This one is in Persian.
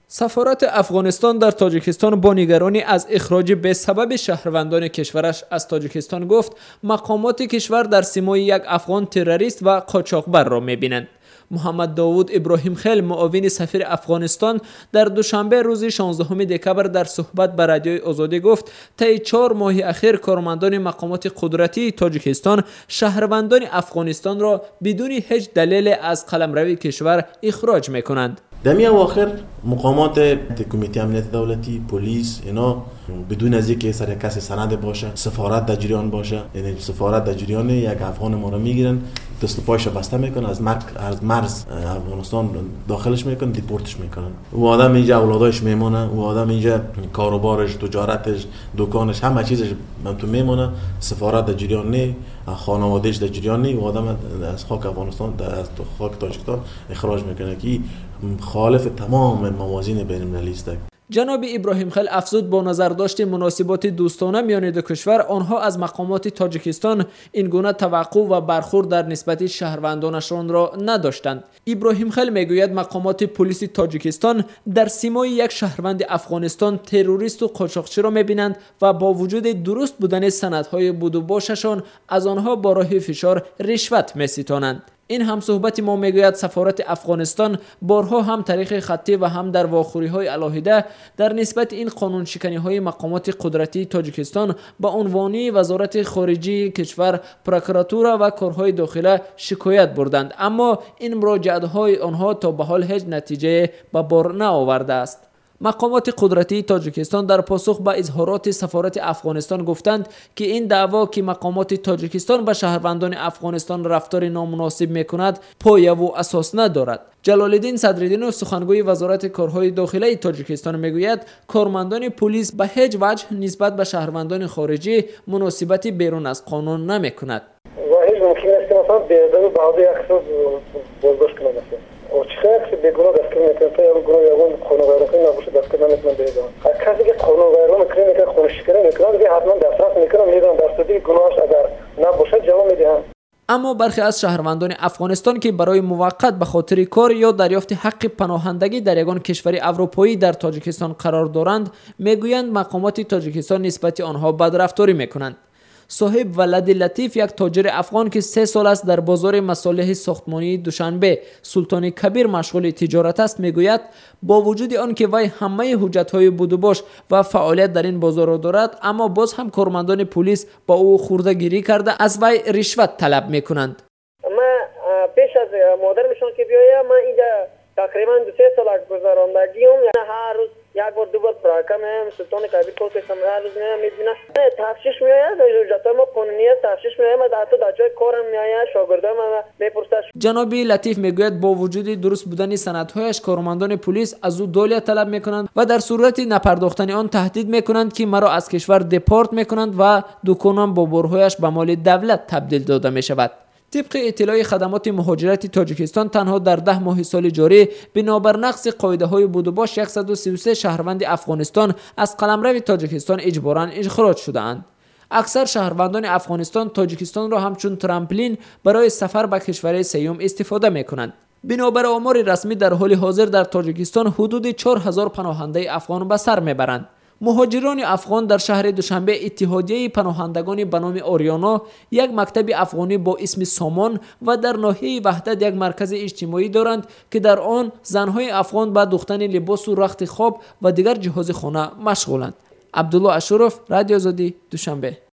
سفارت افغانستان در تاجیکستان با نگرانی از اخراج به سبب شهروندان کشورش از تاجیکستان گفت مقامات کشور در سیمای یک افغان تروریست و قاچاقبر را می‌بینند. محمد داوود ابراهیم خیل معاون سفیر افغانستان در دوشنبه روز 16 دکبر در صحبت با رادیوی آزادی گفت طی 4 ماه اخیر کارمندان مقامات قدرتی تاجیکستان شهروندان افغانستان را بدون هیچ دلیل از قلمرو کشور اخراج می‌کنند. در اواخر مقامات کمیته امنیت دولتی، پلیس اینا بدون از اینکه سر کسی سند باشه، سفارت در جریان باشه، یعنی سفارت در جریان یک افغان ما رو میگیرن، دست و پایش بسته میکنن، از مرز افغانستان داخلش میکنن، دیپورتش میکنن. او آدم اینجا اولادش میمونه، او آدم اینجا کاروبارش، تجارتش، دکانش، همه چیزش تو میمونه، سفارت در جریان نه، خانوادهش در جریان نه، او آدم از خاک افغانستان، از خاک تاجیکستان اخراج میکنه که مخالف تمام موازین بین المللی است. جناب ابراهیم خیل افزود با نظر داشت مناسبات دوستانه میان دو کشور آنها از مقامات تاجیکستان این گونه توقع و برخورد در نسبت شهروندانشان را نداشتند. ابراهیم خیل میگوید مقامات پلیس تاجیکستان در سیمای یک شهروند افغانستان تروریست و قاچاقچی را میبینند و با وجود درست بودن سندهای بود و باششان از آنها با راه فشار رشوت میستانند. این هم صحبت ما میگوید سفارت افغانستان بارها هم تاریخ خطی و هم در واخوری‌های علاهیده در نسبت این قانون شکنی‌های مقامات قدرتی تاجیکستان با عنوان وزارت خارجه کشور، پروکراتوره و کارهای داخله شکایت بردند، اما این مراجعت‌های آنها تا به حال هیچ نتیجه به بار نآورده است. مقامات قدرتی تاجیکستان در پاسخ به اظهارات سفارت افغانستان گفتند که این دعوا که مقامات تاجیکستان به شهروندان افغانستان رفتار نامناسب میکند پایه و اساس ندارد. جلال الدین صدرالدین سخنگوی وزارت کارهای داخلی تاجیکستان میگوید کارمندان پلیس به هیچ وجه نسبت به شهروندان خارجی مناسبتی بیرون از قانون نمیکند. و هیچ ممکن است که مثلا به بعضی اخصاص بازداشت کنند. چه بیگناه دستگیر میکنن تا یا گناه یا قانون غیرقانونی نباشه دستگیر نمیکنن بیگناه. کسی که قانون غیرقانونی میکنه خونش شکنی میکنه دیگه حتما دسترس میکنن میدونن درصدی گناهش اگر نباشه جواب میدهن. اما برخی از شهروندان افغانستان که برای موقت به خاطر کار یا دریافت حق پناهندگی در یگان کشور اروپایی در تاجیکستان قرار دارند میگویند مقامات تاجیکستان نسبت آنها بدرفتاری میکنند. صاحب ولد لطیف یک تاجر افغان که 3 سال است در بازار مصالح ساختمانی دوشنبه سلطان کبیر مشغول تجارت است میگوید با وجود آن که وی همه حجت‌های بود و باش و فعالیت در این بازار را دارد اما باز هم کارمندان پلیس با او خورده گیری کرده از وی رشوت طلب میکنند. من پیش از مادرمشون که بیایم من اینجا تقریبا 2-3 سال گذراندگیم، هر روز یک بار دو بار پراکم سلطان کبیر کو که هر روز میبینم تفتیش میآید، حجت ما قانونی است، تفتیش میآید، حتی در جای کارم میآید، شاگردام میپرسد. جناب لطیف میگوید با وجود درست بودن سندهایش کارمندان پلیس از او دولیه طلب میکنند و در صورت نپرداختن آن تهدید میکنند که مرا از کشور دپورت میکنند و دکانم با برهایش به مال دولت تبدیل داده میشود. طبق اطلاع خدمات مهاجرت تاجیکستان تنها در 10 ماه سال جاری بنابر نقض قاعده‌های بود و باش 133 شهروند افغانستان از قلمرو تاجیکستان اجباراً اخراج شده‌اند. اکثر شهروندان افغانستان تاجیکستان را همچون ترامپلین برای سفر به کشور سوم استفاده می‌کنند. بنابر آمار رسمی در حال حاضر در تاجیکستان حدود 4000 پناهنده افغان به سر میبرند. مهاجران افغان در شهر دوشنبه اتحادیه پناهندگان به نام آریانا یک مکتب افغانی با اسم سامان و در ناحیه وحدت یک مرکز اجتماعی دارند که در آن زنهای افغان به دوختن لباس و رخت خواب و دیگر جهاز خانه مشغولند. عبدالله اشرف، رادیو آزادی، دوشنبه.